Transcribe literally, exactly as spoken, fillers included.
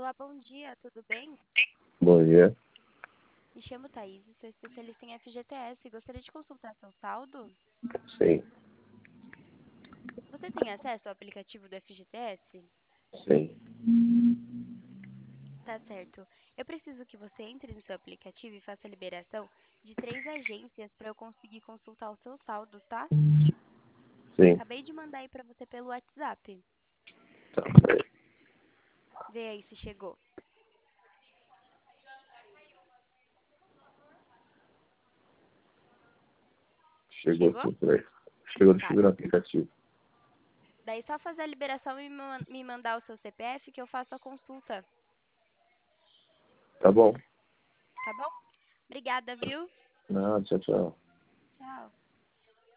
Olá, bom dia, tudo bem? Bom dia. Me chamo Thaís, sou especialista em F G T S. Gostaria de consultar seu saldo? Sim, Você tem acesso ao aplicativo do F G T S? sim. Tá certo. Eu preciso que você entre no seu aplicativo e faça a liberação de três agências para eu conseguir consultar o seu saldo, tá? Sim. Acabei de mandar aí para você pelo WhatsApp. Tá. Vê aí se chegou. Chegou Chegou? aqui, peraí. Chegou, deixa eu Tá. ver no aplicativo. Daí só fazer a liberação e me man- me mandar o seu C P F que eu faço a consulta, Tá bom. tá bom? Obrigada, viu? Não, tchau, tchau. Tchau.